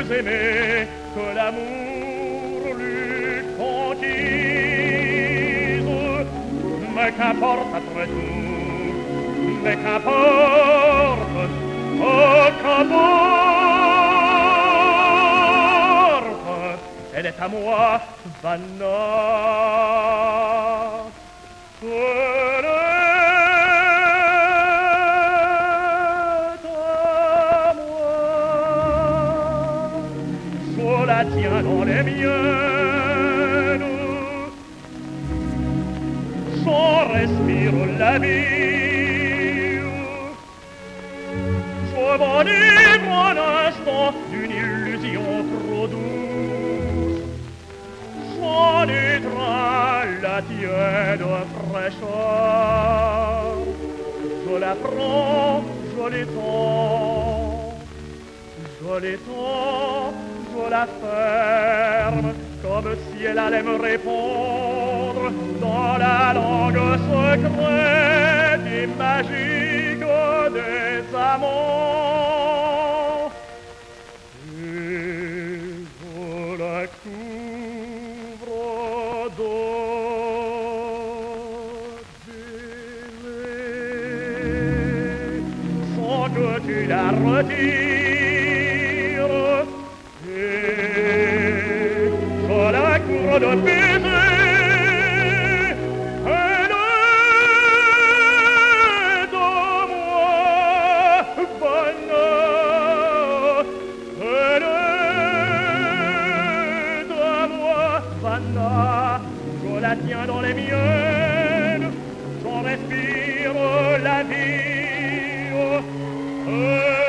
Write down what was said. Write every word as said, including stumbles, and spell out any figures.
plus aimée que l'amour l'eût conquise. Mais qu'importe après tout, mais qu'importe, oh qu'importe, elle est à moi, Vanna. Elle est à moi. Je la tiens dans les miennes. J'en respire la vie. Je m'enivre un instant d'une illusion trop douce. J'en étreins la tiède fraîcheur. Je la prends, je l'étends, je l'étends, je la ferme, comme si elle allait me répondre dans la langue secrète et magique des amants. Et je la couvre d'eau baisers, sans que tu la retires. Et je la couvre de baisers. Elle est de moi, Vanna. Elle est de moi, Vanna. Je la tiens dans les miennes. J'en respire la vie.